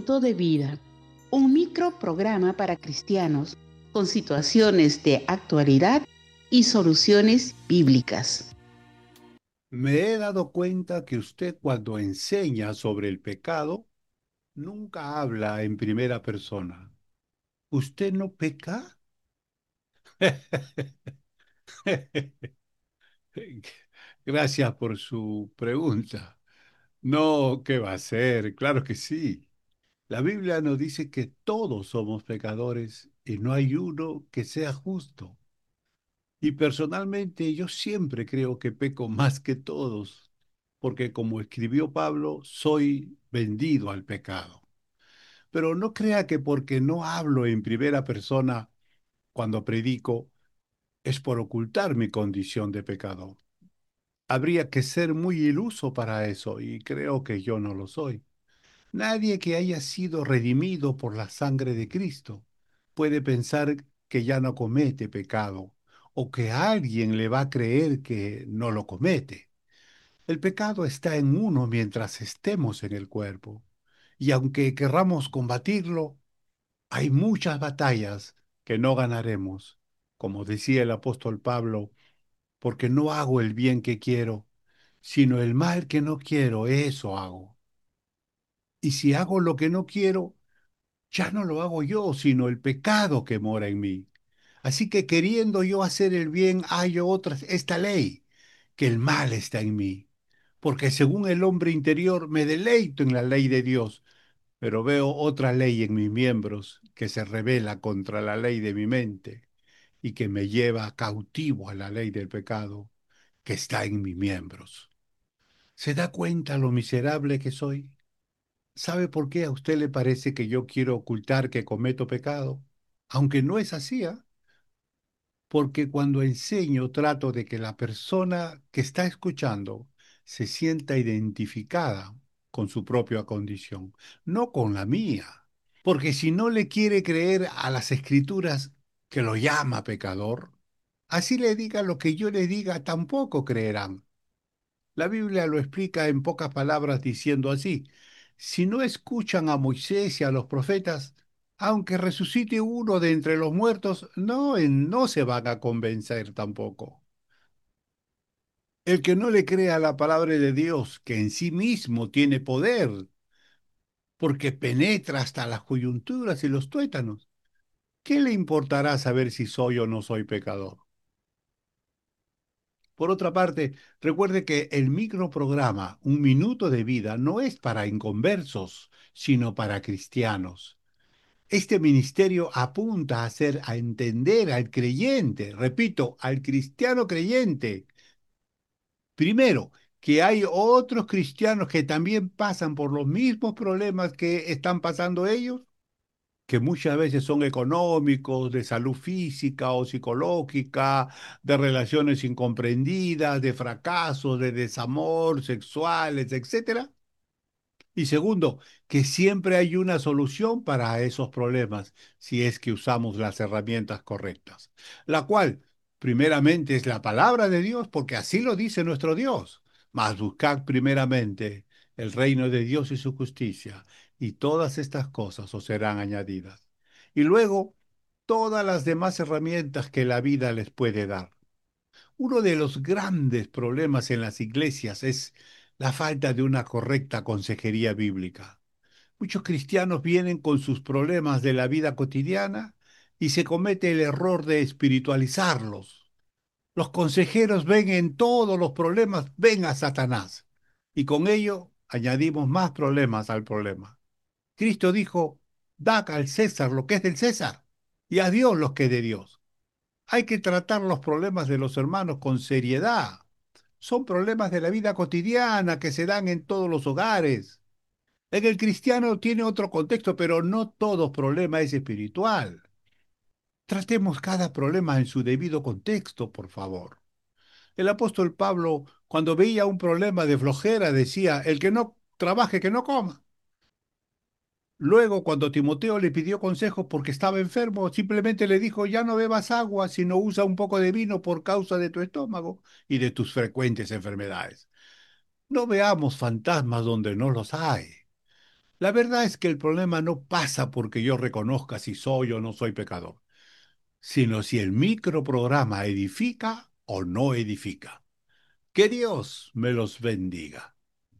Minuto de Vida, un microprograma para cristianos con situaciones de actualidad y soluciones bíblicas. Me he dado cuenta que usted cuando enseña sobre el pecado, nunca habla en primera persona. ¿Usted no peca? Gracias por su pregunta. No, ¿qué va a ser? Claro que sí. La Biblia nos dice que todos somos pecadores y no hay uno que sea justo. Y personalmente yo siempre creo que peco más que todos, porque como escribió Pablo, soy vendido al pecado. Pero no crea que porque no hablo en primera persona cuando predico es por ocultar mi condición de pecador. Habría que ser muy iluso para eso y creo que yo no lo soy. Nadie que haya sido redimido por la sangre de Cristo puede pensar que ya no comete pecado o que alguien le va a creer que no lo comete. El pecado está en uno mientras estemos en el cuerpo y aunque querramos combatirlo, hay muchas batallas que no ganaremos, como decía el apóstol Pablo, porque no hago el bien que quiero, sino el mal que no quiero, eso hago. Y si hago lo que no quiero, ya no lo hago yo, sino el pecado que mora en mí. Así que queriendo yo hacer el bien, hallo esta ley, que el mal está en mí. Porque según el hombre interior me deleito en la ley de Dios, pero veo otra ley en mis miembros que se revela contra la ley de mi mente y que me lleva cautivo a la ley del pecado que está en mis miembros. ¿Se da cuenta lo miserable que soy? ¿Sabe por qué a usted le parece que yo quiero ocultar que cometo pecado? Aunque no es así, ¿ah? Porque cuando enseño trato de que la persona que está escuchando se sienta identificada con su propia condición, no con la mía. Porque si no le quiere creer a las escrituras que lo llama pecador, así le diga lo que yo le diga, tampoco creerán. La Biblia lo explica en pocas palabras diciendo así: si no escuchan a Moisés y a los profetas, aunque resucite uno de entre los muertos, no se van a convencer tampoco. El que no le crea a la palabra de Dios, que en sí mismo tiene poder, porque penetra hasta las coyunturas y los tuétanos, ¿qué le importará saber si soy o no soy pecador? Por otra parte, recuerde que el microprograma Un Minuto de Vida no es para inconversos, sino para cristianos. Este ministerio apunta a a entender al creyente, repito, al cristiano creyente. Primero, que hay otros cristianos que también pasan por los mismos problemas que están pasando ellos, que muchas veces son económicos, de salud física o psicológica, de relaciones incomprendidas, de fracasos, de desamor sexuales, etcétera. Y segundo, que siempre hay una solución para esos problemas si es que usamos las herramientas correctas, la cual primeramente es la palabra de Dios, porque así lo dice nuestro Dios. Mas buscad primeramente el reino de Dios y su justicia, y todas estas cosas os serán añadidas. Y luego, todas las demás herramientas que la vida les puede dar. Uno de los grandes problemas en las iglesias es la falta de una correcta consejería bíblica. Muchos cristianos vienen con sus problemas de la vida cotidiana y se comete el error de espiritualizarlos. Los consejeros ven en todos los problemas, ven a Satanás. Y con ello añadimos más problemas al problema. Cristo dijo: dad al César lo que es del César y a Dios lo que es de Dios. Hay que tratar los problemas de los hermanos con seriedad. Son problemas de la vida cotidiana que se dan en todos los hogares. En el cristiano tiene otro contexto, pero no todo problema es espiritual. Tratemos cada problema en su debido contexto, por favor. El apóstol Pablo, cuando veía un problema de flojera, decía: el que no trabaje, que no coma. Luego, cuando Timoteo le pidió consejo porque estaba enfermo, simplemente le dijo: ya no bebas agua, sino usa un poco de vino por causa de tu estómago y de tus frecuentes enfermedades. No veamos fantasmas donde no los hay. La verdad es que el problema no pasa porque yo reconozca si soy o no soy pecador, sino si el microprograma edifica o no edifica. Que Dios me los bendiga.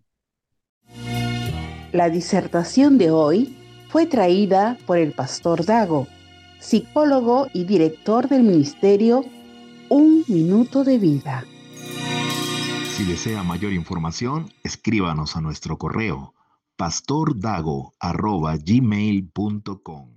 La disertación de hoy fue traída por el pastor Dago, psicólogo y director del ministerio Un Minuto de Vida. Si desea mayor información, escríbanos a nuestro correo pastordago@gmail.com.